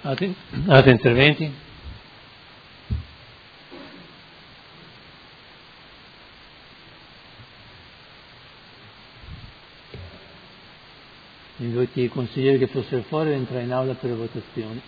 Altri interventi? Invito i consiglieri che fossero fuori ad entrare in aula per le votazioni.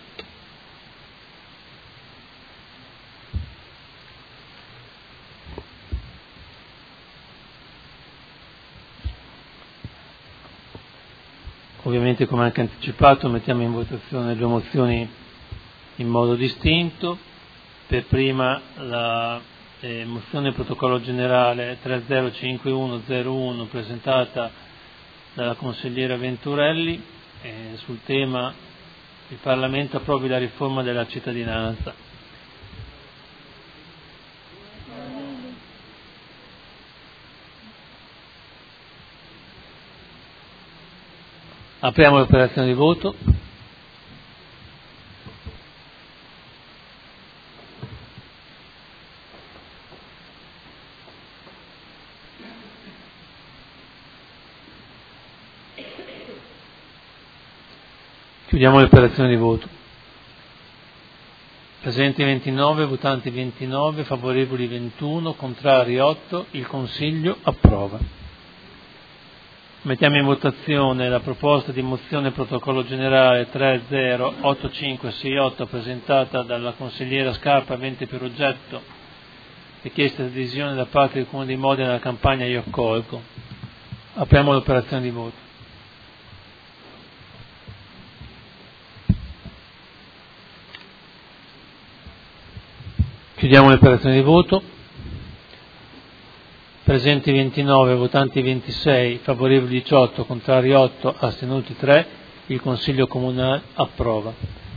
Ovviamente, come anche anticipato, mettiamo in votazione le due mozioni in modo distinto. Per prima la mozione protocollo generale 305101 presentata dalla consigliera Venturelli sul tema il Parlamento approvi la riforma della cittadinanza. Apriamo l'operazione di voto. Chiudiamo l'operazione di voto. Presenti 29, votanti 29, favorevoli 21, contrari 8, il Consiglio approva. Mettiamo in votazione la proposta di mozione protocollo generale 308568 presentata dalla consigliera Scarpa avente per oggetto richiesta di adesione da parte del Comune di Modena alla campagna Io Accolgo. Apriamo l'operazione di voto. Chiudiamo l'operazione di voto. Presenti 29, votanti 26, favorevoli 18, contrari 8, astenuti 3, il Consiglio Comunale approva.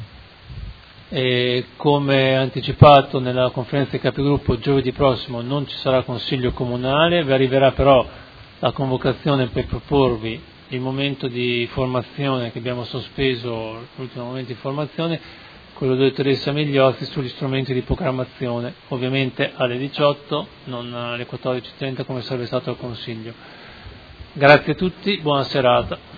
E come anticipato nella conferenza dei capigruppo, giovedì prossimo non ci sarà Consiglio Comunale, vi arriverà però la convocazione per proporvi il momento di formazione che abbiamo sospeso, l'ultimo momento di formazione, quello della dottoressa Migliozzi sugli strumenti di programmazione, ovviamente alle 18, non alle 14:30 come sarebbe stato al Consiglio. Grazie a tutti, buona serata.